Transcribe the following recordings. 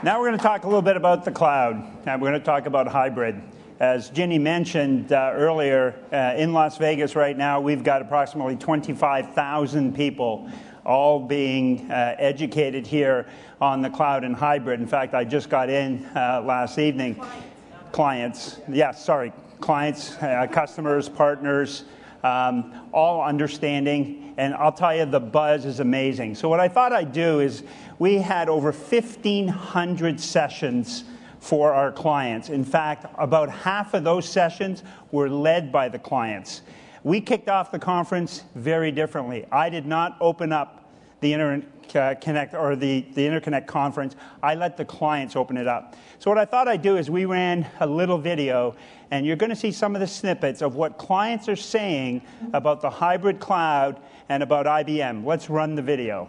Now we're going to talk a little bit about the cloud, and we're going to talk about hybrid. As Ginny mentioned earlier, in Las Vegas right now, we've got approximately 25,000 people all being educated here on the cloud and hybrid. In fact, I just got in last evening. Clients, customers, partners, all understanding, and I'll tell you, the buzz is amazing. So what I thought I'd do is, we had over 1,500 sessions for our clients. In fact, about half of those sessions were led by the clients. We kicked off the conference very differently. I did not open up the Interconnect conference. I let the clients open it up. So what I thought I'd do is, we ran a little video, and you're going to see some of the snippets of what clients are saying about the hybrid cloud and about IBM. Let's run the video.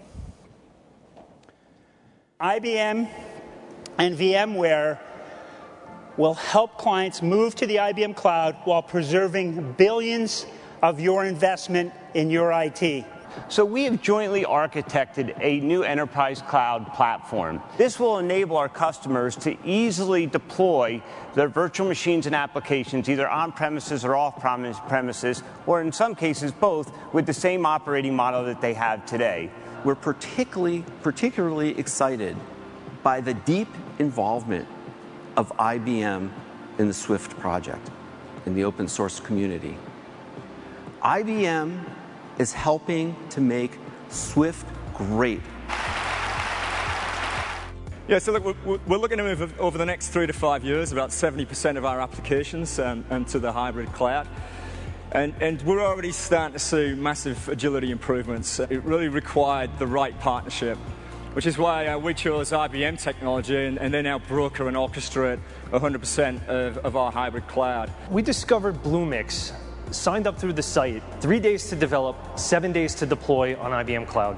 IBM and VMware will help clients move to the IBM cloud while preserving billions of your investment in your IT. So we have jointly architected a new enterprise cloud platform. This will enable our customers to easily deploy their virtual machines and applications, either on-premises or off-premises, or in some cases both, with the same operating model that they have today. We're particularly excited by the deep involvement of IBM in the Swift project, in the open source community. IBM is helping to make Swift great. Yeah, so look, we're looking to move over the next 3 to 5 years about 70% of our applications into the hybrid cloud. And we're already starting to see massive agility improvements. It really required the right partnership, which is why we chose IBM technology and they now broker and orchestrate 100% of our hybrid cloud. We discovered Bluemix, signed up through the site, 3 days to develop, 7 days to deploy on IBM Cloud.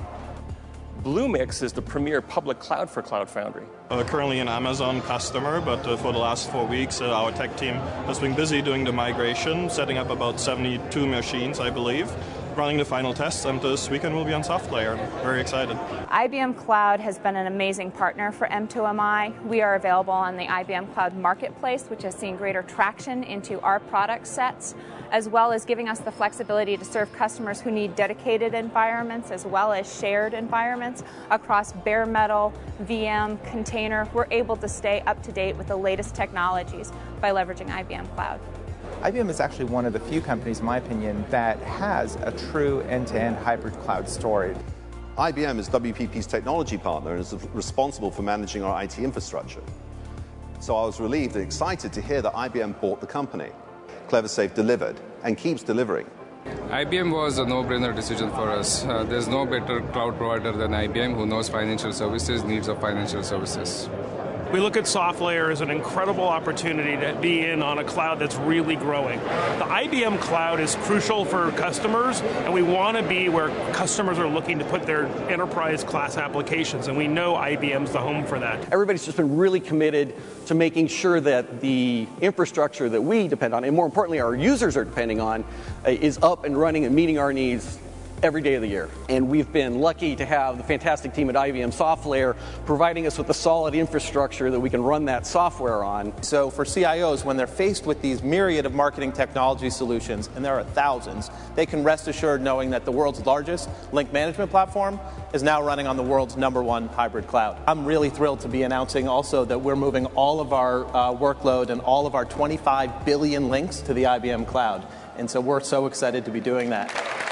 Bluemix is the premier public cloud for Cloud Foundry. Currently an Amazon customer, but for the last 4 weeks, our tech team has been busy doing the migration, setting up about 72 machines, I believe, running the final tests, and this weekend we'll be on SoftLayer. Very excited. IBM Cloud has been an amazing partner for M2MI. We are available on the IBM Cloud Marketplace, which has seen greater traction into our product sets, as well as giving us the flexibility to serve customers who need dedicated environments as well as shared environments across bare metal, VM, container. We're able to stay up to date with the latest technologies by leveraging IBM Cloud. IBM is actually one of the few companies, in my opinion, that has a true end-to-end hybrid cloud story. IBM is WPP's technology partner and is responsible for managing our IT infrastructure. So I was relieved and excited to hear that IBM bought the company. CleverSafe delivered and keeps delivering. IBM was a no-brainer decision for us. There's no better cloud provider than IBM who knows financial services, needs of financial services. We look at SoftLayer as an incredible opportunity to be in on a cloud that's really growing. The IBM cloud is crucial for customers, and we want to be where customers are looking to put their enterprise class applications, and we know IBM's the home for that. Everybody's just been really committed to making sure that the infrastructure that we depend on, and more importantly our users are depending on, is up and running and meeting our needs every day of the year. And we've been lucky to have the fantastic team at IBM SoftLayer providing us with a solid infrastructure that we can run that software on. So for CIOs, when they're faced with these myriad of marketing technology solutions, and there are thousands, they can rest assured knowing that the world's largest link management platform is now running on the world's #1 hybrid cloud. I'm really thrilled to be announcing also that we're moving all of our workload and all of our 25 billion links to the IBM cloud. And so we're so excited to be doing that.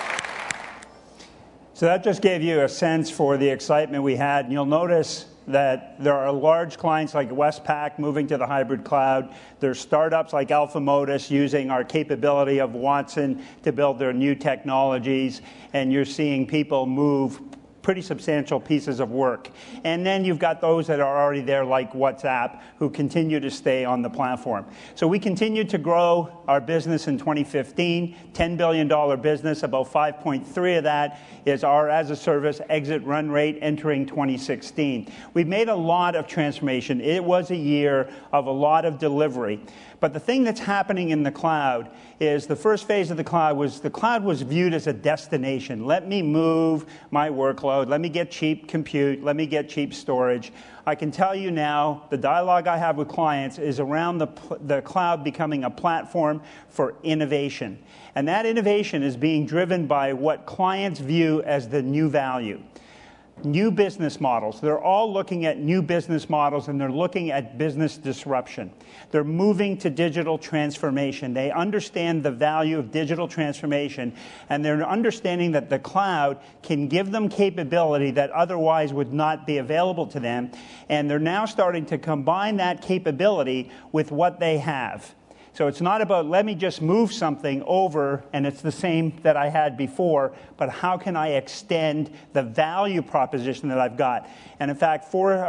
So that just gave you a sense for the excitement we had. And you'll notice that there are large clients like Westpac moving to the hybrid cloud. There's startups like Alpha Modus using our capability of Watson to build their new technologies. And you're seeing people move pretty substantial pieces of work. And then you've got those that are already there, like WhatsApp, who continue to stay on the platform. So we continued to grow our business in 2015, $10 billion business. About 5.3 of that is our as-a-service exit run rate entering 2016. We've made a lot of transformation. It was a year of a lot of delivery. But the thing that's happening in the cloud is the first phase of the cloud was viewed as a destination. Let me move my workload load, let me get cheap compute, let me get cheap storage. I can tell you now, the dialogue I have with clients is around the cloud becoming a platform for innovation. And that innovation is being driven by what clients view as the new value. New business models. They're all looking at new business models, and they're looking at business disruption. They're moving to digital transformation. They understand the value of digital transformation, and they're understanding that the cloud can give them capability that otherwise would not be available to them, and they're now starting to combine that capability with what they have. So it's not about, let me just move something over and it's the same that I had before, but how can I extend the value proposition that I've got? And in fact,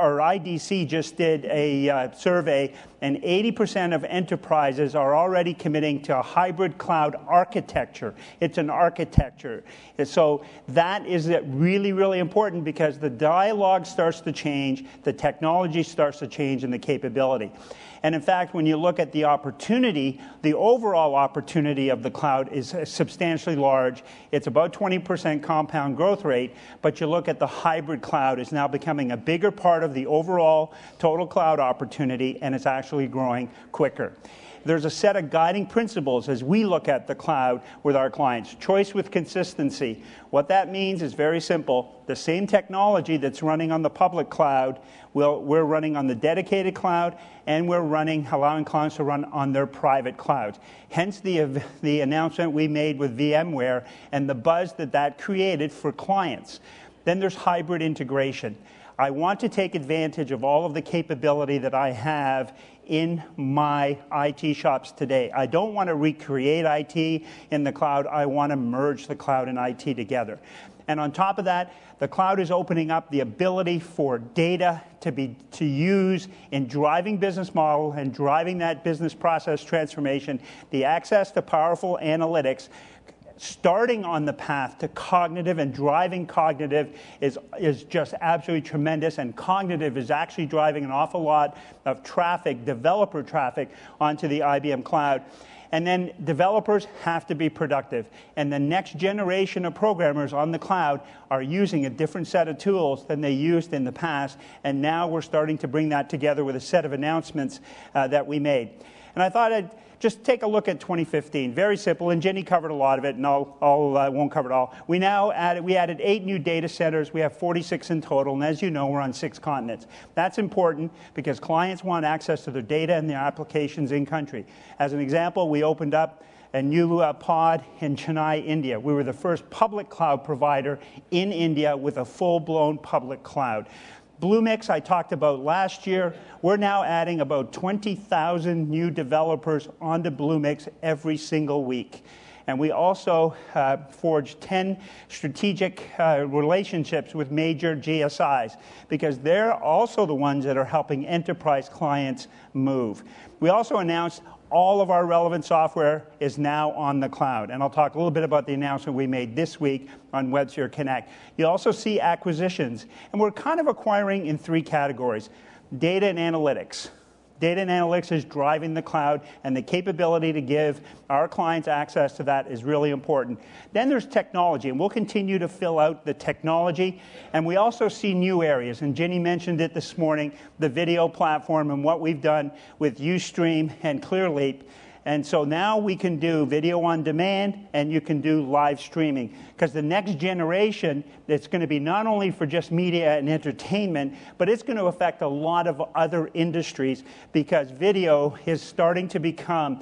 IDC just did a survey, and 80% of enterprises are already committing to a hybrid cloud architecture. It's an architecture. And so that is really, really important, because the dialogue starts to change, the technology starts to change, and the capability. And in fact, when you look at the opportunity, the overall opportunity of the cloud is substantially large. It's about 20% compound growth rate, but you look at the hybrid cloud is now becoming a bigger part of the overall total cloud opportunity, and it's actually growing quicker. There's a set of guiding principles as we look at the cloud with our clients. Choice with consistency. What that means is very simple. The same technology that's running on the public cloud, we're running on the dedicated cloud, and we're allowing clients to run on their private clouds. Hence the announcement we made with VMware and the buzz that created for clients. Then there's hybrid integration. I want to take advantage of all of the capability that I have in my IT shops today. I don't want to recreate IT in the cloud. I want to merge the cloud and IT together. And on top of that, the cloud is opening up the ability for data to use in driving business model and driving that business process transformation, the access to powerful analytics, starting on the path to cognitive, and driving cognitive is just absolutely tremendous, and cognitive is actually driving an awful lot of traffic, developer traffic, onto the IBM cloud. And then developers have to be productive, and the next generation of programmers on the cloud are using a different set of tools than they used in the past, and now we're starting to bring that together with a set of announcements that we made. And I thought I'd just take a look at 2015. Very simple, and Jenny covered a lot of it, and I won't cover it all. We added 8 new data centers. We have 46 in total, and as you know, we're on 6 continents. That's important because clients want access to their data and their applications in country. As an example, we opened up a new pod in Chennai, India. We were the first public cloud provider in India with a full-blown public cloud. Bluemix, I talked about last year. We're now adding about 20,000 new developers onto Bluemix every single week. And we also forged 10 strategic relationships with major GSIs, because they're also the ones that are helping enterprise clients move. We also announced all of our relevant software is now on the cloud. And I'll talk a little bit about the announcement we made this week on WebSphere Connect. You also see acquisitions. And we're kind of acquiring in 3 categories. Data and analytics. Data and analytics is driving the cloud, and the capability to give our clients access to that is really important. Then there's technology, and we'll continue to fill out the technology. And we also see new areas, and Jenny mentioned it this morning, the video platform and what we've done with Ustream and Clearleap. And so now we can do video on demand, and you can do live streaming. Because the next generation, it's going to be not only for just media and entertainment, but it's going to affect a lot of other industries, because video is starting to become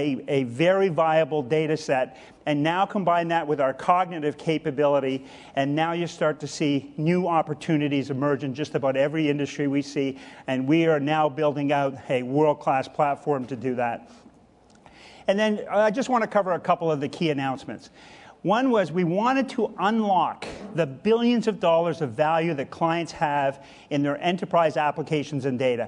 a very viable data set. And now combine that with our cognitive capability, and now you start to see new opportunities emerge in just about every industry we see. And we are now building out a world-class platform to do that. And then I just want to cover a couple of the key announcements. One was we wanted to unlock the billions of dollars of value that clients have in their enterprise applications and data.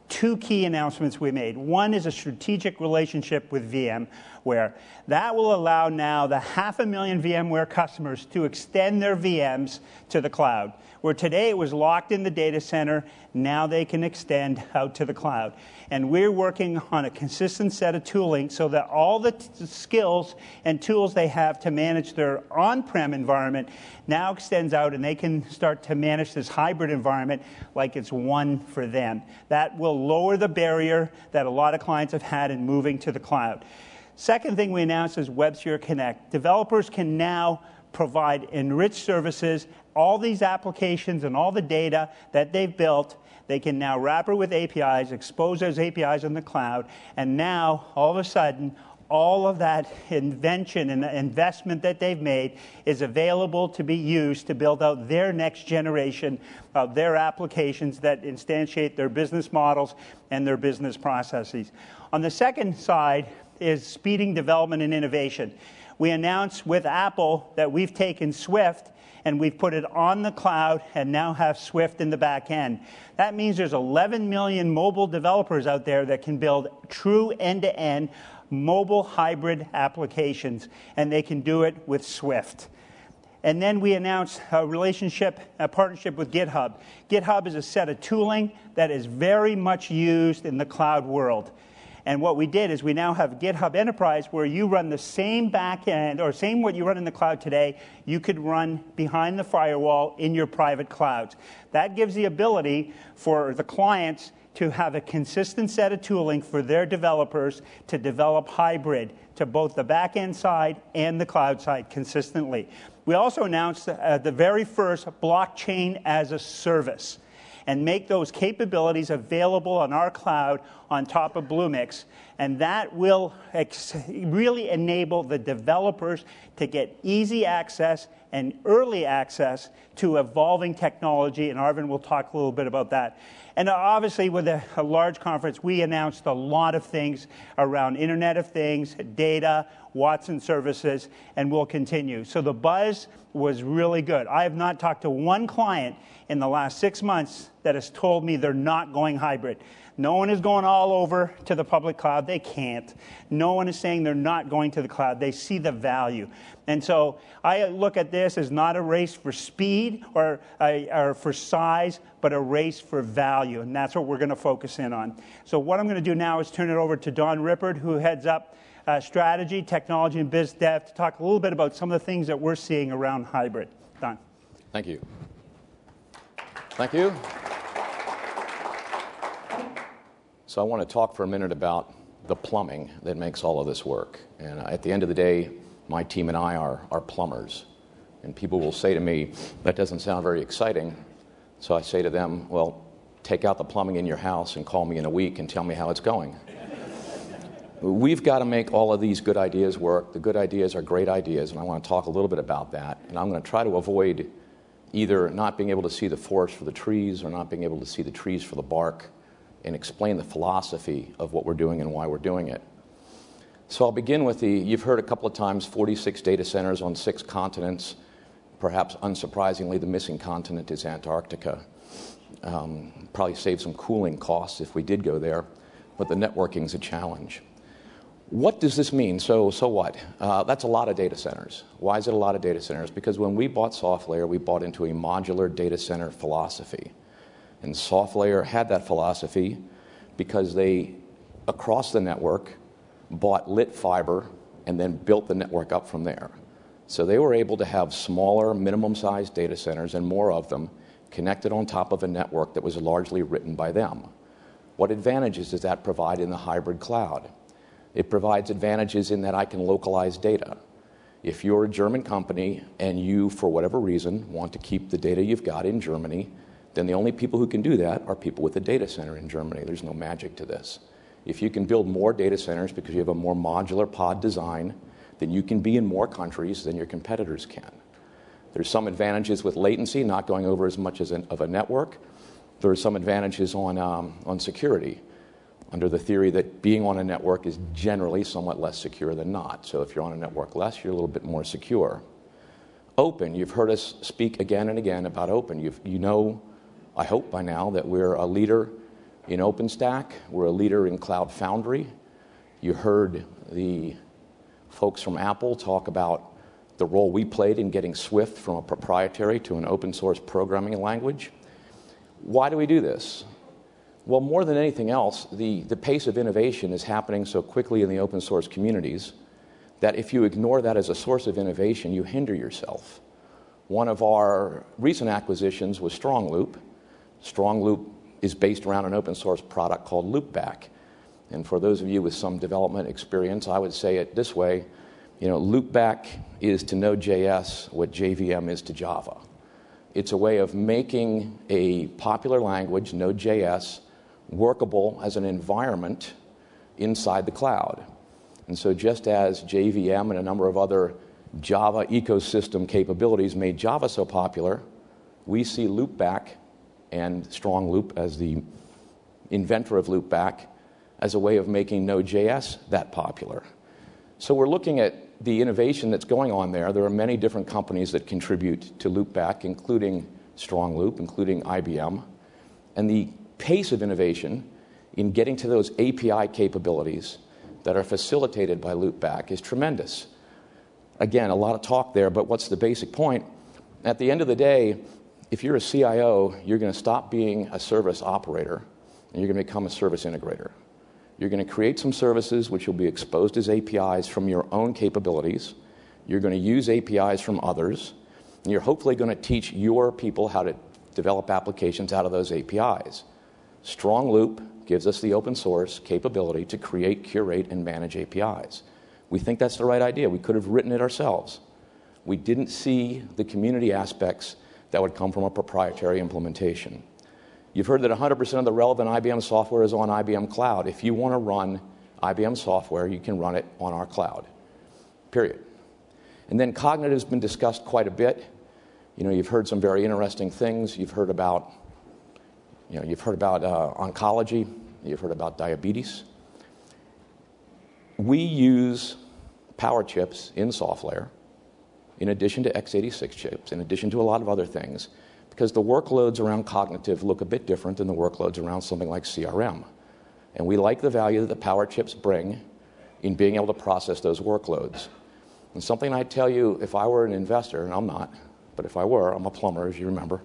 two key announcements we made. One is a strategic relationship with VMware. That will allow now the 500,000 VMware customers to extend their VMs to the cloud. Where today it was locked in the data center, now they can extend out to the cloud. And we're working on a consistent set of tooling so that all the skills and tools they have to manage their on-prem environment now extends out, and they can start to manage this hybrid environment like it's one for them. That will lower the barrier that a lot of clients have had in moving to the cloud. Second thing we announced is WebSphere Connect. Developers can now provide enriched services, all these applications and all the data that they've built. They can now wrap it with APIs, expose those APIs in the cloud, and now, all of a sudden, all of that invention and investment that they've made is available to be used to build out their next generation of their applications that instantiate their business models and their business processes. On the second side is speeding development and innovation. We announced with Apple that we've taken Swift and we've put it on the cloud and now have Swift in the back end. That means there's 11 million mobile developers out there that can build true end-to-end mobile hybrid applications, and they can do it with Swift. And then we announced a partnership with GitHub. GitHub is a set of tooling that is very much used in the cloud world. And what we did is we now have GitHub Enterprise, where you run the same back end, or same what you run in the cloud today, you could run behind the firewall in your private clouds. That gives the ability for the clients to have a consistent set of tooling for their developers to develop hybrid to both the back-end side and the cloud side consistently. We also announced the very first blockchain as a service, and make those capabilities available on our cloud on top of Bluemix. And that will really enable the developers to get easy access and early access to evolving technology, and Arvind will talk a little bit about that. And obviously, with a large conference, we announced a lot of things around Internet of Things, data, Watson services, and we'll continue. So the buzz was really good. I have not talked to one client in the last 6 months that has told me they're not going hybrid. No one is going all over to the public cloud. They can't. No one is saying they're not going to the cloud. They see the value. And so I look at this as not a race for speed or for size, but a race for value. And that's what we're going to focus in on. So what I'm going to do now is turn it over to Don Rippard, who heads up strategy, technology, and biz dev, to talk a little bit about some of the things that we're seeing around hybrid. Don. Thank you. Thank you. So I want to talk for a minute about the plumbing that makes all of this work. And at the end of the day, my team and I are plumbers. And people will say to me, that doesn't sound very exciting. So I say to them, well, take out the plumbing in your house and call me in a week and tell me how it's going. We've got to make all of these good ideas work. The good ideas are great ideas, and I want to talk a little bit about that. And I'm going to try to avoid either not being able to see the forest for the trees or not being able to see the trees for the bark, and explain the philosophy of what we're doing and why we're doing it. So I'll begin with you've heard a couple of times, 46 data centers on 6 continents. Perhaps unsurprisingly, the missing continent is Antarctica. Probably save some cooling costs if we did go there, but the networking's a challenge. What does this mean? So what? That's a lot of data centers. Why is it a lot of data centers? Because when we bought SoftLayer, we bought into a modular data center philosophy. And SoftLayer had that philosophy because they, across the network, bought lit fiber and then built the network up from there. So they were able to have smaller, minimum-sized data centers and more of them connected on top of a network that was largely written by them. What advantages does that provide in the hybrid cloud? It provides advantages in that I can localize data. If you're a German company and you, for whatever reason, want to keep the data you've got in Germany, then the only people who can do that are people with a data center in Germany. There's no magic to this. If you can build more data centers because you have a more modular pod design, then you can be in more countries than your competitors can. There's some advantages with latency, not going over as much of a network. There are some advantages on security, under the theory that being on a network is generally somewhat less secure than not. So if you're on a network less, you're a little bit more secure. Open, you've heard us speak again and again about open. You know, I hope by now, that we're a leader in OpenStack. We're a leader in Cloud Foundry. You heard the folks from Apple talk about the role we played in getting Swift from a proprietary to an open source programming language. Why do we do this? Well, more than anything else, the pace of innovation is happening so quickly in the open source communities that if you ignore that as a source of innovation, you hinder yourself. One of our recent acquisitions was StrongLoop. StrongLoop is based around an open source product called Loopback. And for those of you with some development experience, I would say it this way, Loopback is to Node.js what JVM is to Java. It's a way of making a popular language, Node.js, workable as an environment inside the cloud. And so just as JVM and a number of other Java ecosystem capabilities made Java so popular, we see Loopback and StrongLoop as the inventor of Loopback as a way of making Node.js that popular. So we're looking at the innovation that's going on there. There are many different companies that contribute to Loopback, including StrongLoop, including IBM. And the pace of innovation in getting to those API capabilities that are facilitated by Loopback is tremendous. Again, a lot of talk there, but what's the basic point? At the end of the day, if you're a CIO, you're going to stop being a service operator, and you're going to become a service integrator. You're going to create some services which will be exposed as APIs from your own capabilities. You're going to use APIs from others, and you're hopefully going to teach your people how to develop applications out of those APIs. StrongLoop gives us the open source capability to create, curate, and manage APIs. We think that's the right idea. We could have written it ourselves. We didn't see the community aspects that would come from a proprietary implementation. You've heard that 100% of the relevant IBM software is on IBM Cloud. If you want to run IBM software, you can run it on our cloud, period. And then cognitive has been discussed quite a bit. You've heard some very interesting things. You've heard about oncology. You've heard about diabetes. We use power chips in SoftLayer, in addition to x86 chips, in addition to a lot of other things, because the workloads around cognitive look a bit different than the workloads around something like CRM. And we like the value that the power chips bring in being able to process those workloads. And something I'd tell you if I were an investor, and I'm not, but if I were, I'm a plumber, as you remember.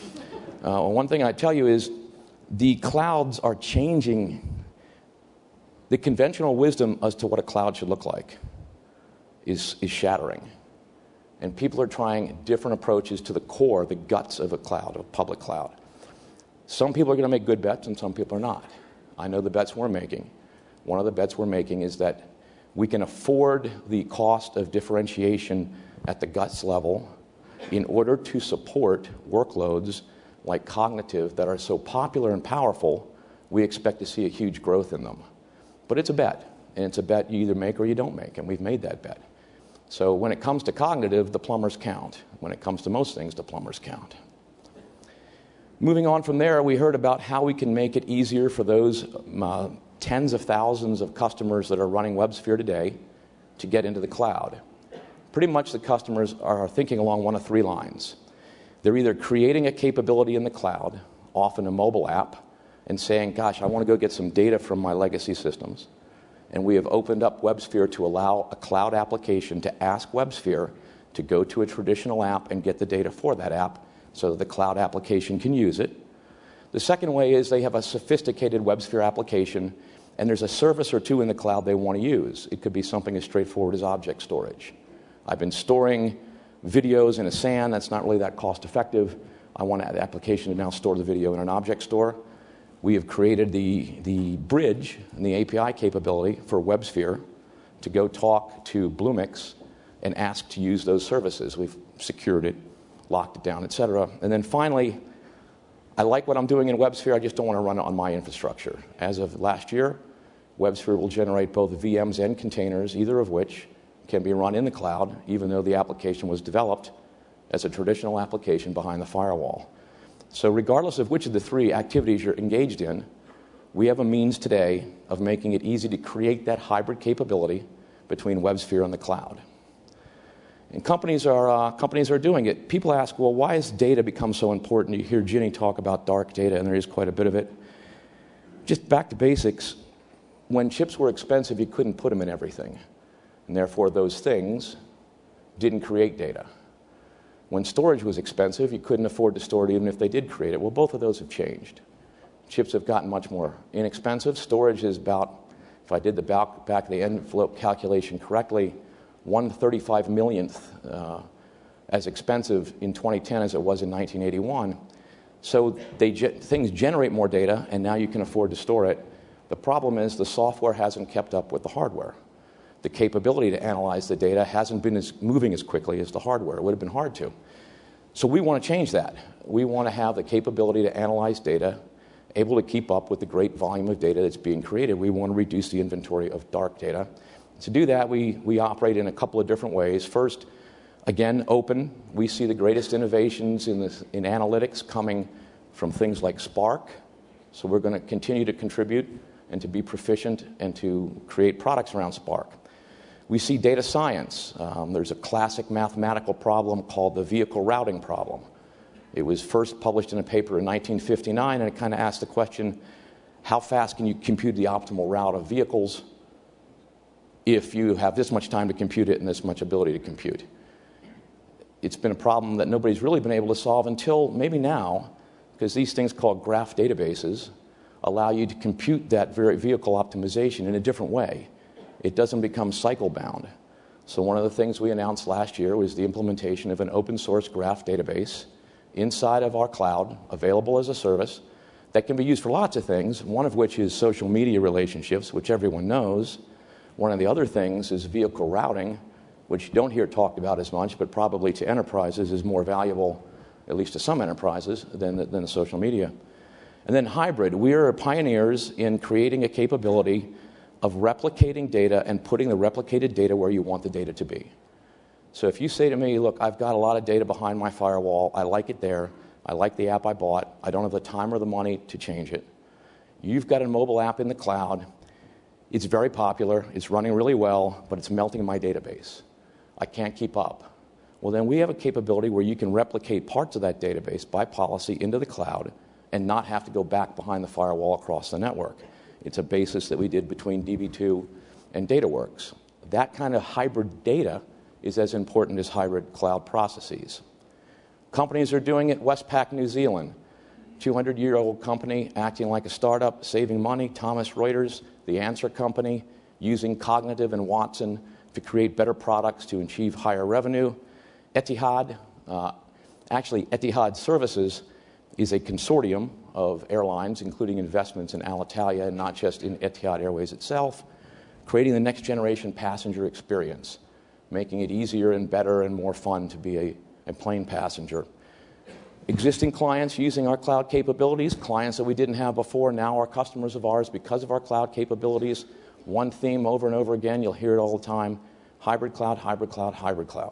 One thing I'd tell you is the clouds are changing. The conventional wisdom as to what a cloud should look like is shattering. And people are trying different approaches to the core, the guts of a cloud, of a public cloud. Some people are going to make good bets and some people are not. I know the bets we're making. One of the bets we're making is that we can afford the cost of differentiation at the guts level in order to support workloads like cognitive that are so popular and powerful, we expect to see a huge growth in them. But it's a bet, and it's a bet you either make or you don't make, and we've made that bet. So when it comes to cognitive, the plumbers count. When it comes to most things, the plumbers count. Moving on from there, we heard about how we can make it easier for those tens of thousands of customers that are running WebSphere today to get into the cloud. Pretty much the customers are thinking along one of three lines. They're either creating a capability in the cloud, often a mobile app, and saying, gosh, I want to go get some data from my legacy systems. And we have opened up WebSphere to allow a cloud application to ask WebSphere to go to a traditional app and get the data for that app so that the cloud application can use it. The second way is they have a sophisticated WebSphere application, and there's a service or two in the cloud they want to use. It could be something as straightforward as object storage. I've been storing videos in a SAN. That's not really that cost effective. I want the application to now store the video in an object store. We have created the bridge and the API capability for WebSphere to go talk to Bluemix and ask to use those services. We've secured it, locked it down, et cetera. And then finally, I like what I'm doing in WebSphere. I just don't want to run it on my infrastructure. As of last year, WebSphere will generate both VMs and containers, either of which can be run in the cloud, even though the application was developed as a traditional application behind the firewall. So regardless of which of the three activities you're engaged in, we have a means today of making it easy to create that hybrid capability between WebSphere and the cloud. And companies are doing it. People ask, well, why has data become so important? You hear Ginny talk about dark data, and there is quite a bit of it. Just back to basics, when chips were expensive, you couldn't put them in everything. And therefore, those things didn't create data. When storage was expensive, you couldn't afford to store it even if they did create it. Well, both of those have changed. Chips have gotten much more inexpensive. Storage is about, if I did the back of the envelope calculation correctly, 1/35 millionth as expensive in 2010 as it was in 1981. So things generate more data, and now you can afford to store it. The problem is the software hasn't kept up with the hardware. The capability to analyze the data hasn't been moving as quickly as the hardware. It would have been hard to. So we want to change that. We want to have the capability to analyze data, able to keep up with the great volume of data that's being created. We want to reduce the inventory of dark data. To do that, we operate in a couple of different ways. First, again, open. We see the greatest innovations in analytics coming from things like Spark. So we're going to continue to contribute and to be proficient and to create products around Spark. We see data science. There's a classic mathematical problem called the vehicle routing problem. It was first published in a paper in 1959, and it kind of asked the question, how fast can you compute the optimal route of vehicles if you have this much time to compute it and this much ability to compute? It's been a problem that nobody's really been able to solve until maybe now, because these things called graph databases allow you to compute that very vehicle optimization in a different way. It doesn't become cycle bound. So one of the things we announced last year was the implementation of an open source graph database inside of our cloud, available as a service, that can be used for lots of things, one of which is social media relationships, which everyone knows. One of the other things is vehicle routing, which you don't hear talked about as much, but probably to enterprises is more valuable, at least to some enterprises, than the social media. And then hybrid. We are pioneers in creating a capability of replicating data and putting the replicated data where you want the data to be. So if you say to me, look, I've got a lot of data behind my firewall, I like it there, I like the app I bought, I don't have the time or the money to change it. You've got a mobile app in the cloud, it's very popular, it's running really well, but it's melting my database. I can't keep up. Well, then we have a capability where you can replicate parts of that database by policy into the cloud and not have to go back behind the firewall across the network. It's a basis that we did between DB2 and DataWorks. That kind of hybrid data is as important as hybrid cloud processes. Companies are doing it. Westpac, New Zealand, 200-year-old company acting like a startup, saving money. Thomson Reuters, the Answer company, using Cognitive and Watson to create better products to achieve higher revenue. Etihad, Etihad Services is a consortium of airlines, including investments in Alitalia and not just in Etihad Airways itself, creating the next generation passenger experience, making it easier and better and more fun to be a plane passenger. Existing clients using our cloud capabilities, clients that we didn't have before, now are customers of ours because of our cloud capabilities. One theme over and over again, you'll hear it all the time, hybrid cloud, hybrid cloud, hybrid cloud.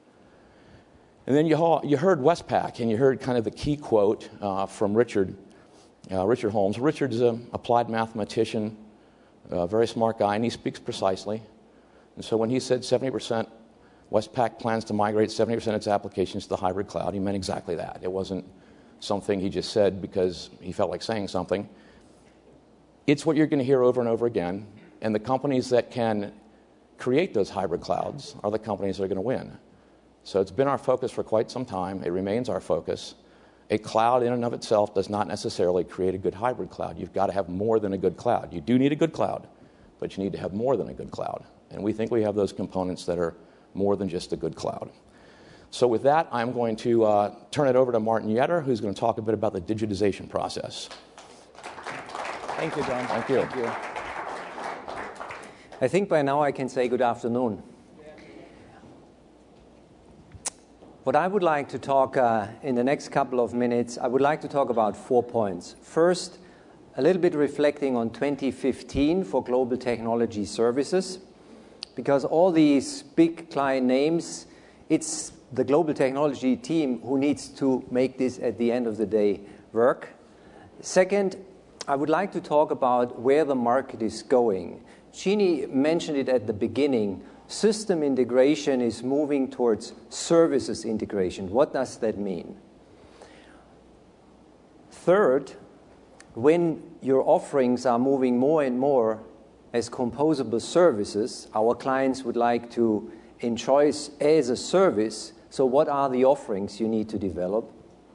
And then you heard Westpac, and you heard kind of the key quote from Richard Holmes. Richard's an applied mathematician, a very smart guy, and he speaks precisely. And so when he said 70%, Westpac plans to migrate 70% of its applications to the hybrid cloud, he meant exactly that. It wasn't something he just said because he felt like saying something. It's what you're going to hear over and over again, and the companies that can create those hybrid clouds are the companies that are going to win. So it's been our focus for quite some time. It remains our focus. A cloud in and of itself does not necessarily create a good hybrid cloud. You've got to have more than a good cloud. You do need a good cloud, but you need to have more than a good cloud. And we think we have those components that are more than just a good cloud. So with that, I'm going to turn it over to Martin Yetter, who's going to talk a bit about the digitization process. Thank you, John. Thank you. Thank you. I think by now I can say good afternoon. What I would like to talk in the next couple of minutes, I would like to talk about 4 points. First, a little bit reflecting on 2015 for global technology services, because all these big client names, it's the global technology team who needs to make this at the end of the day work. Second, I would like to talk about where the market is going. Jeannie mentioned it at the beginning. System integration is moving towards services integration. What does that mean? Third, when your offerings are moving more and more as composable services, our clients would like to enjoy as a service. So what are the offerings you need to develop?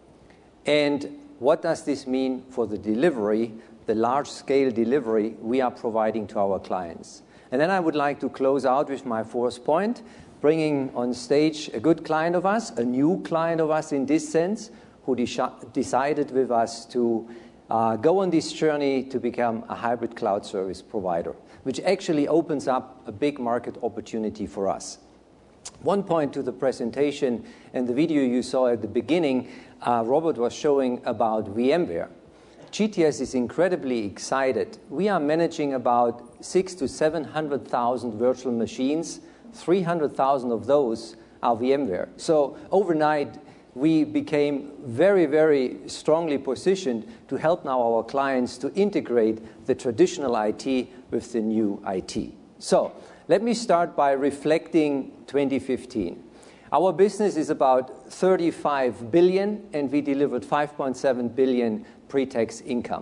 And what does this mean for the delivery, the large-scale delivery we are providing to our clients? And then I would like to close out with my fourth point, bringing on stage a good client of us, a new client of us in this sense, who decided with us to go on this journey to become a hybrid cloud service provider, which actually opens up a big market opportunity for us. One point to the presentation and the video you saw at the beginning, Robert was showing about VMware. GTS is incredibly excited. We are managing about 600,000 to 700,000 virtual machines. 300,000 of those are VMware. So overnight, we became very, very strongly positioned to help now our clients to integrate the traditional IT with the new IT. So let me start by reflecting 2015. Our business is about 35 billion, and we delivered 5.7 billion pre-tax income.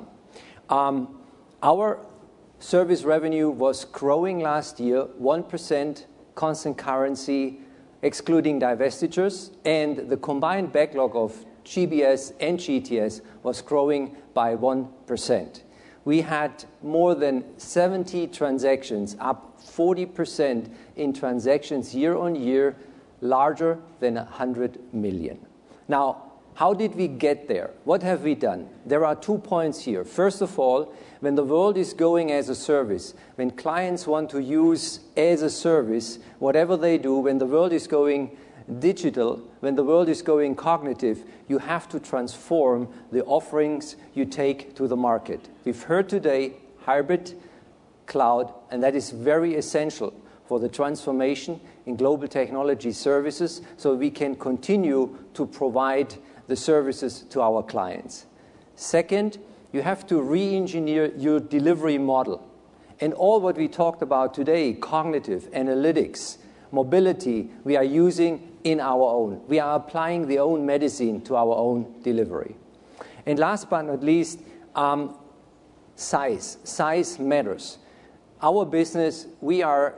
Our service revenue was growing last year, 1% constant currency, excluding divestitures, and the combined backlog of GBS and GTS was growing by 1%. We had more than 70 transactions, up 40% in transactions year on year, larger than 100 million. Now, how did we get there? What have we done? There are 2 points here. First of all, when the world is going as a service, when clients want to use as a service, whatever they do, when the world is going digital, when the world is going cognitive, you have to transform the offerings you take to the market. We've heard today hybrid cloud, and that is very essential for the transformation in global technology services so we can continue to provide the services to our clients. Second, you have to re-engineer your delivery model. And all what we talked about today, cognitive, analytics, mobility, we are using in our own. We are applying the own medicine to our own delivery. And last but not least, size. Size matters. Our business, we are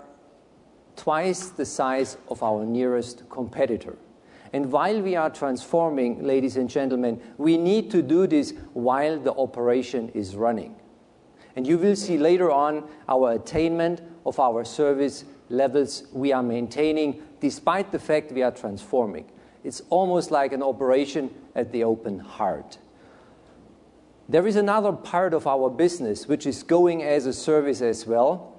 twice the size of our nearest competitor. And while we are transforming, ladies and gentlemen, we need to do this while the operation is running. And you will see later on our attainment of our service levels we are maintaining despite the fact we are transforming. It's almost like an operation at the open heart. There is another part of our business which is going as a service as well.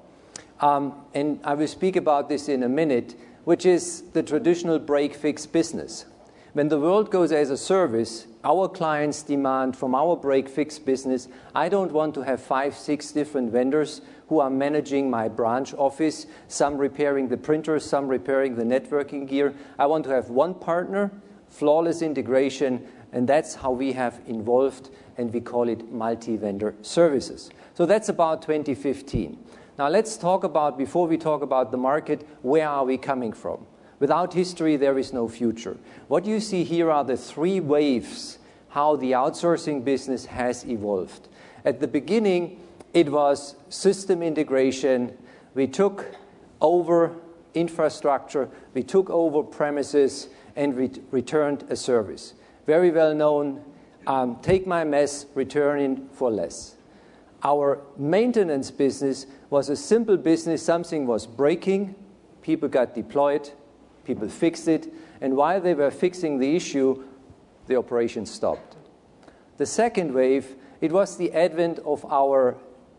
And I will speak about this in a minute, which is the traditional break-fix business. When the world goes as a service, our clients demand from our break-fix business, I don't want to have 5, 6 different vendors who are managing my branch office, some repairing the printers, some repairing the networking gear. I want to have one partner, flawless integration, and that's how we have evolved, and we call it multi-vendor services. So that's about 2015. Now let's talk about, before we talk about the market, where are we coming from? Without history, there is no future. What you see here are the 3 waves, how the outsourcing business has evolved. At the beginning, it was system integration. We took over infrastructure, we took over premises, and we returned a service. Very well known, take my mess, return it for less. Our maintenance business was a simple business. Something was breaking, people got deployed, people fixed it, and while they were fixing the issue, the operation stopped. The second wave, it was the advent of our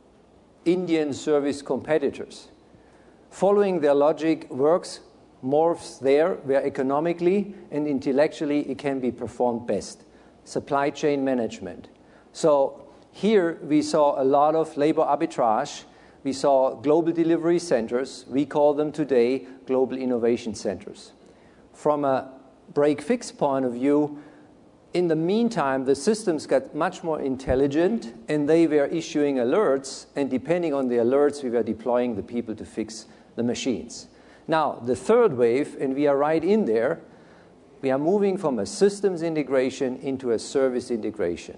Indian service competitors. Following their logic works, morphs there where economically and intellectually it can be performed best. Supply chain management. So here we saw a lot of labor arbitrage. We saw global delivery centers. We call them today global innovation centers. From a break-fix point of view, in the meantime, the systems got much more intelligent, and they were issuing alerts, and depending on the alerts, we were deploying the people to fix the machines. Now, the third wave, and we are right in there, we are moving from a systems integration into a service integration.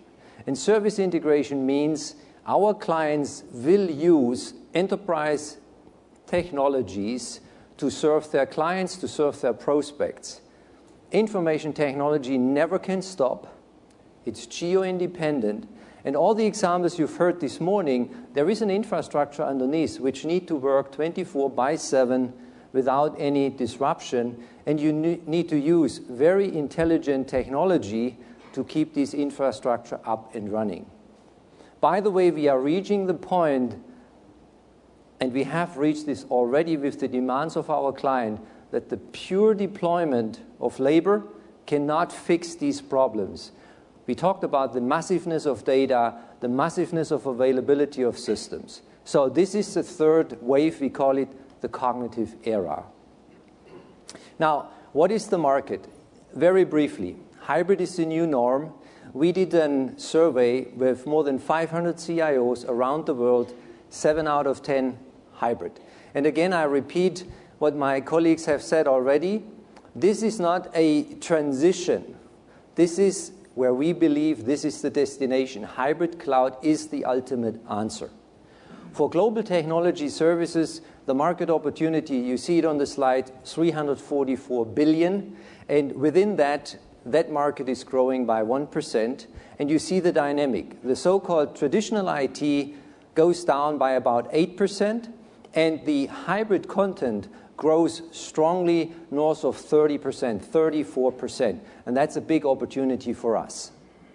And service integration means our clients will use enterprise technologies to serve their clients, to serve their prospects. Information technology never can stop. It's geo-independent. And all the examples you've heard this morning, there is an infrastructure underneath which need to work 24/7 without any disruption. And you need to use very intelligent technology to keep this infrastructure up and running. By the way, we are reaching the point, and we have reached this already with the demands of our client, that the pure deployment of labor cannot fix these problems. We talked about the massiveness of data, the massiveness of availability of systems. So this is the third wave. We call it the cognitive era. Now, what is the market? Very briefly, hybrid is the new norm. We did a survey with more than 500 CIOs around the world, 7 out of 10 hybrid. And again, I repeat what my colleagues have said already. This is not a transition. This is where we believe this is the destination. Hybrid cloud is the ultimate answer. For global technology services, the market opportunity, you see it on the slide, $344 billion. And within that market is growing by 1%. And you see the dynamic. The so-called traditional IT goes down by about 8%. And the hybrid content grows strongly north of 30%, 34%. And that's a big opportunity for us.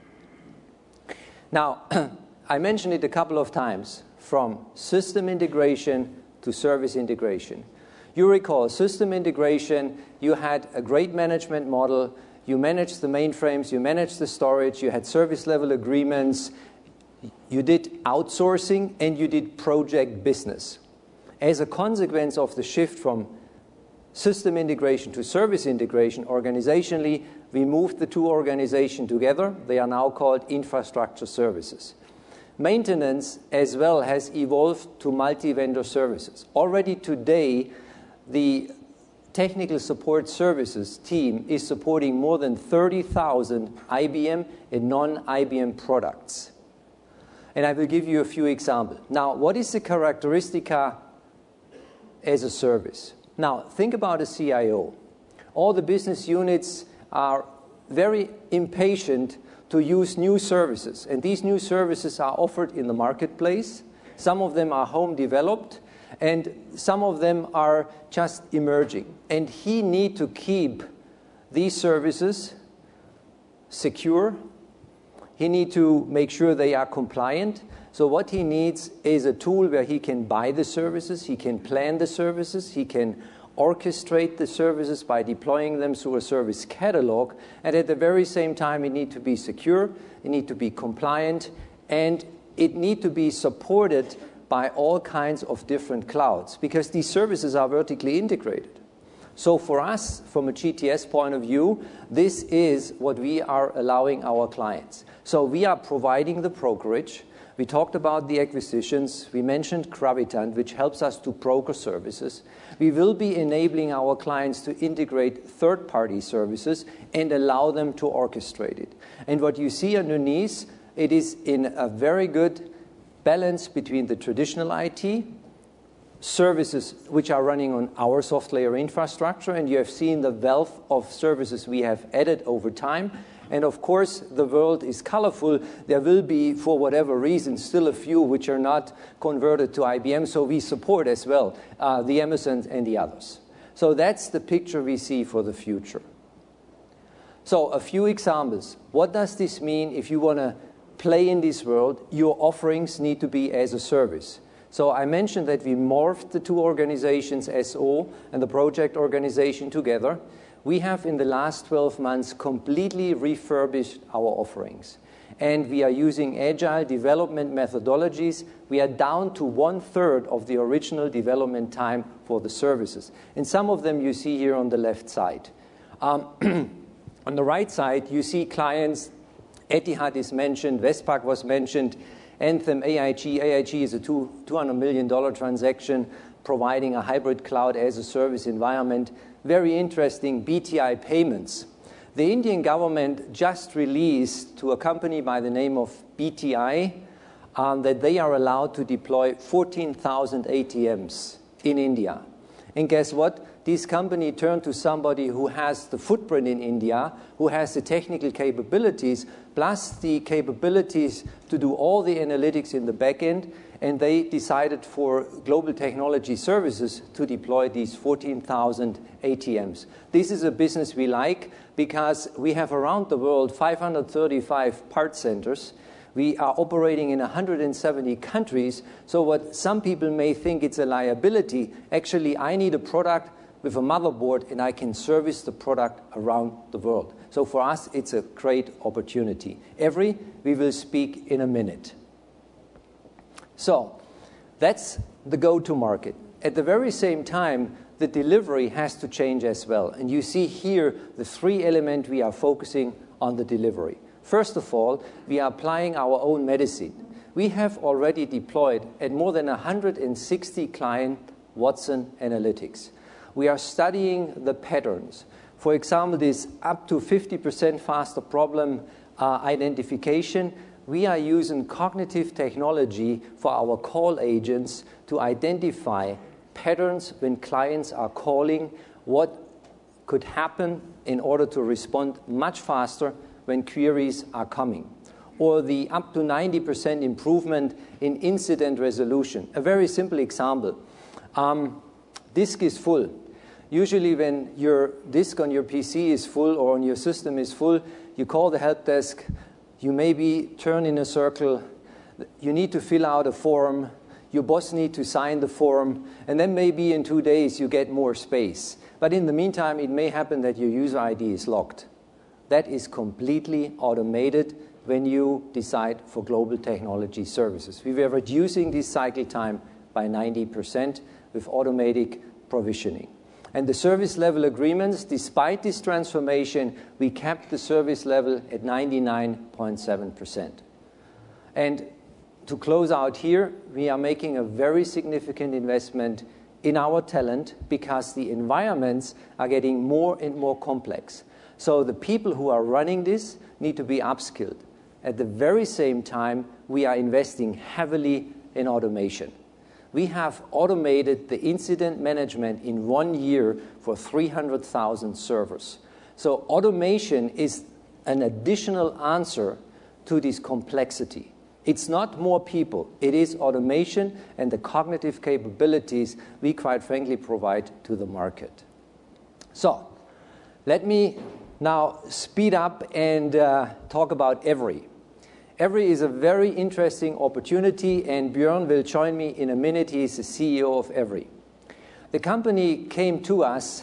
Now, I mentioned it a couple of times, from system integration to service integration. You recall, system integration, you had a great management model. You managed the mainframes, you managed the storage, you had service level agreements, you did outsourcing, and you did project business. As a consequence of the shift from system integration to service integration, organizationally, we moved the two organizations together. They are now called infrastructure services. Maintenance as well has evolved to multi-vendor services. Already today, the technical support services team is supporting more than 30,000 IBM and non-IBM products. And I will give you a few examples. Now, what is the characteristica as a service? Now, think about a CIO. All the business units are very impatient to use new services. And these new services are offered in the marketplace. Some of them are home developed, and some of them are just emerging. And he needs to keep these services secure. He needs to make sure they are compliant. So what he needs is a tool where he can buy the services, he can plan the services, he can orchestrate the services by deploying them through a service catalog, and at the very same time it needs to be secure, it needs to be compliant, and it needs to be supported by all kinds of different clouds, because these services are vertically integrated. So for us, from a GTS point of view, this is what we are allowing our clients. So we are providing the brokerage. We talked about the acquisitions. We mentioned Gravitant, which helps us to broker services. We will be enabling our clients to integrate third-party services and allow them to orchestrate it. And what you see underneath, it is in a very good balance between the traditional IT, services which are running on our software infrastructure, and you have seen the wealth of services we have added over time. And of course, the world is colorful. There will be, for whatever reason, still a few which are not converted to IBM, so we support as well the Amazons and the others. So that's the picture we see for the future. So a few examples. What does this mean if you want to play in this world? Your offerings need to be as a service. So I mentioned that we morphed the two organizations, SO and the project organization, together. We have, in the last 12 months, completely refurbished our offerings. And we are using agile development methodologies. We are down to 1/3 of the original development time for the services. And some of them you see here on the left side. On the right side, you see clients. Etihad is mentioned, Westpac was mentioned, Anthem, AIG. AIG is a $200 million transaction providing a hybrid cloud as a service environment. Very interesting, BTI Payments. The Indian government just released to a company by the name of BTI, that they are allowed to deploy 14,000 ATMs in India. And guess what? This company turned to somebody who has the footprint in India, who has the technical capabilities, plus the capabilities to do all the analytics in the back end, and they decided for Global Technology Services to deploy these 14,000 ATMs. This is a business we like because we have around the world 535 part centers. We are operating in 170 countries, so what some people may think it's a liability, actually I need a product with a motherboard and I can service the product around the world. So for us, it's a great opportunity. Every, we will speak in a minute. So that's the go-to market. At the very same time, the delivery has to change as well. And you see here the three elements we are focusing on the delivery. First of all, we are applying our own medicine. We have already deployed at more than 160 client Watson Analytics. We are studying the patterns. For example, this up to 50% faster problem identification. We are using cognitive technology for our call agents to identify patterns when clients are calling, what could happen in order to respond much faster when queries are coming. Or the up to 90% improvement in incident resolution. A very simple example. Disk is full. Usually when your disk on your PC is full or on your system is full, you call the help desk, you maybe turn in a circle, you need to fill out a form, your boss needs to sign the form, and then maybe in 2 days you get more space. But in the meantime, it may happen that your user ID is locked. That is completely automated when you decide for Global Technology Services. We were reducing this cycle time by 90% with automatic provisioning. And the service level agreements, despite this transformation, we kept the service level at 99.7%. And to close out here, we are making a very significant investment in our talent because the environments are getting more and more complex. So the people who are running this need to be upskilled. At the very same time, we are investing heavily in automation. We have automated the incident management in 1 year for 300,000 servers. So automation is an additional answer to this complexity. It's not more people. It is automation and the cognitive capabilities we quite frankly provide to the market. So let me now speed up and talk about Every. Every is a very interesting opportunity, and Björn will join me in a minute. He is the CEO of Every. The company came to us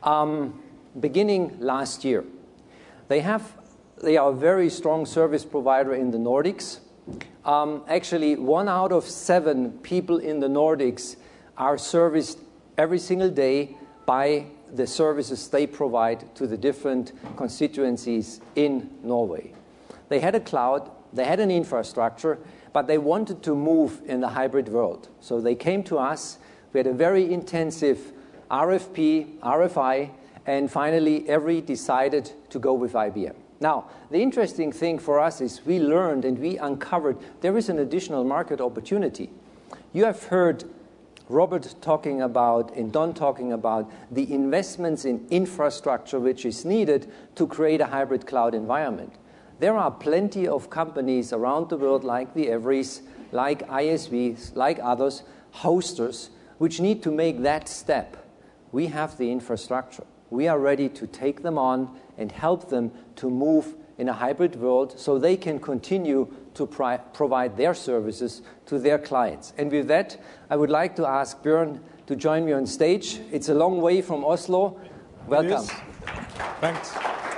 beginning last year. They are a very strong service provider in the Nordics. Actually, 1 out of 7 people in the Nordics are serviced every single day by the services they provide to the different constituencies in Norway. They had a cloud. They had an infrastructure, but they wanted to move in the hybrid world. So they came to us. We had a very intensive RFP, RFI, and finally Every decided to go with IBM. Now, the interesting thing for us is we learned and we uncovered there is an additional market opportunity. You have heard Robert talking about and Don talking about the investments in infrastructure which is needed to create a hybrid cloud environment. There are plenty of companies around the world like the Everys, like ISVs, like others, hosters, which need to make that step. We have the infrastructure. We are ready to take them on and help them to move in a hybrid world so they can continue to provide their services to their clients. And with that, I would like to ask Björn to join me on stage. It's a long way from Oslo. Welcome. Thanks.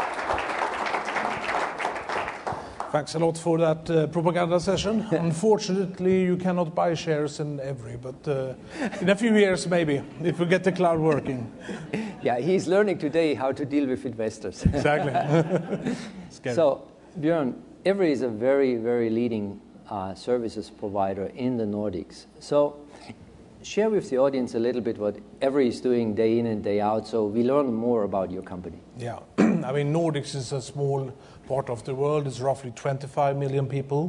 Thanks a lot for that propaganda session. Unfortunately, you cannot buy shares in Every, but in a few years maybe, if we get the cloud working. Yeah, he's learning today how to deal with investors. Exactly. So, Björn, Every is a very, very leading services provider in the Nordics. So, share with the audience a little bit what Every is doing day in and day out so we learn more about your company. Yeah, I mean, Nordics is a small part of the world. It's roughly 25 million people.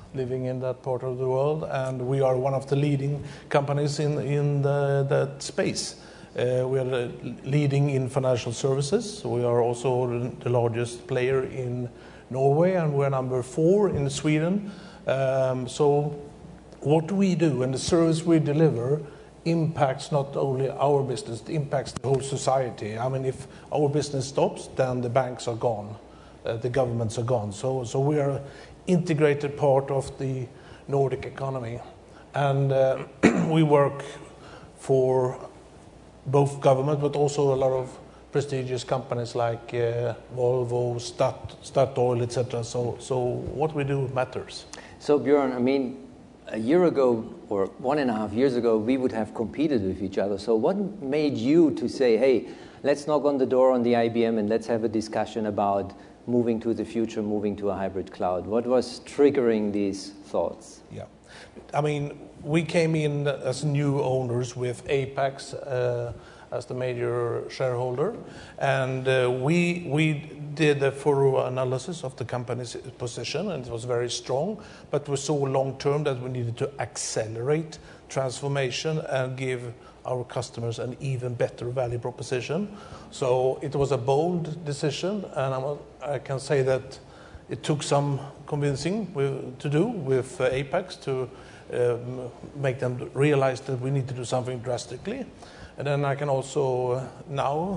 living in that part of the world, and we are one of the leading companies in that space. We are leading in financial services. We are also the largest player in Norway, and we're number 4 in Sweden. So what we do and the service we deliver impacts not only our business, it impacts the whole society. I mean, if our business stops, then the banks are gone, the governments are gone. So we are an integrated part of the Nordic economy. And we work for both government, but also a lot of prestigious companies like Volvo, Statoil, etc. So what we do matters. So Björn, I mean, a year ago or 1.5 years ago, we would have competed with each other. So what made you to say, hey, let's knock on the door on the IBM and let's have a discussion about moving to the future, moving to a hybrid cloud? What was triggering these thoughts? Yeah, I mean, we came in as new owners with Apax as the major shareholder, and we did a thorough analysis of the company's position, and it was very strong, but we saw long term that we needed to accelerate transformation and give our customers an even better value proposition. So it was a bold decision, and I can say that it took some convincing to do with Apax to make them realize that we need to do something drastically. And then I can also now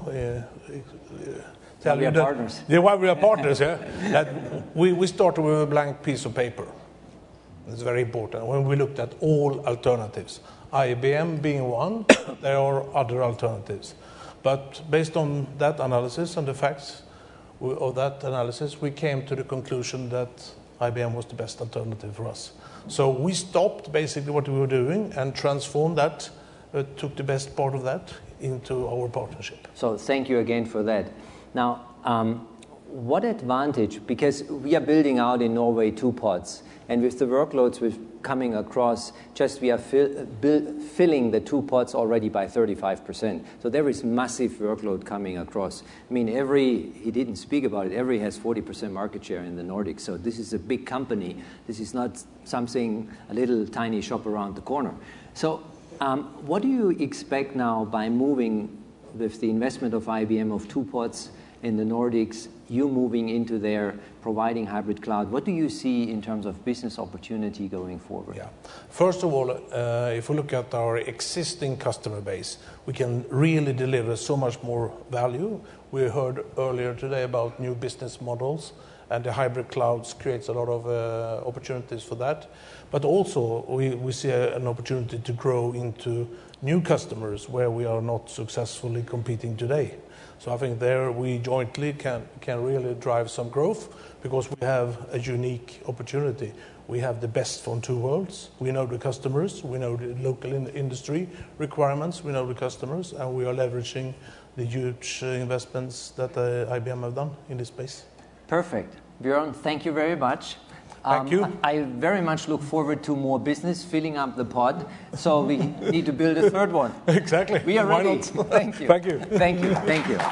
tell you that partners. Why we are partners. Yeah, that we started with a blank piece of paper. It's very important. When we looked at all alternatives, IBM being one, there are other alternatives. But based on that analysis and the facts of that analysis, we came to the conclusion that IBM was the best alternative for us. So we stopped basically what we were doing and transformed that, took the best part of that into our partnership. So thank you again for that. Now, what advantage, because we are building out in Norway 2 pods, and with the workloads we're coming across, just we are filling the 2 pods already by 35%. So there is massive workload coming across. I mean, he didn't speak about it, Every has 40% market share in the Nordics. So this is a big company. This is not something, a little tiny shop around the corner. So what do you expect now by moving with the investment of IBM of 2 pods in the Nordics, you moving into there, providing hybrid cloud? What do you see in terms of business opportunity going forward? Yeah. First of all, if we look at our existing customer base, we can really deliver so much more value. We heard earlier today about new business models, and the hybrid clouds creates a lot of opportunities for that. But also, we see an opportunity to grow into new customers where we are not successfully competing today. So I think there we jointly can really drive some growth because we have a unique opportunity. We have the best from 2 worlds. We know the customers, we know the local industry requirements, we know the customers, and we are leveraging the huge investments that IBM have done in this space. Perfect. Björn, thank you very much. Thank you. I very much look forward to more business, filling up the pod. So we need to build a 3rd one. Exactly. We are ready. Thank you. Thank you. Thank you. Thank you.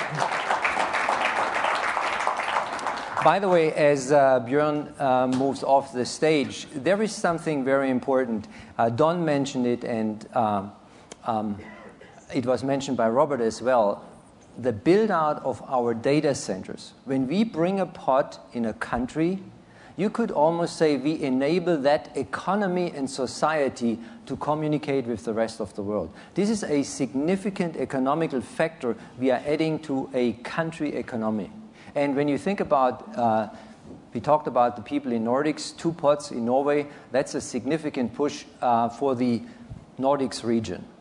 By the way, as Björn moves off the stage, there is something very important. Don mentioned it, and it was mentioned by Robert as well. The build-out of our data centers. When we bring a pod in a country, you could almost say we enable that economy and society to communicate with the rest of the world. This is a significant economical factor we are adding to a country economy. And when you think about, we talked about the people in Nordics, 2 pods in Norway, that's a significant push for the Nordics region.